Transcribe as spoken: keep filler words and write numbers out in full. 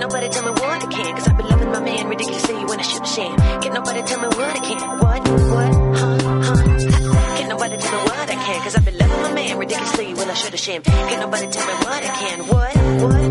nobody tell me what I can, cause I be loving my man ridiculously when I shoot a sham. Can't nobody tell me what I can. What? What? Huh? Huh? Can't nobody tell me what I can, cause I be loving my man ridiculously when I shoot a sham. Can't nobody tell me what I can. What? What?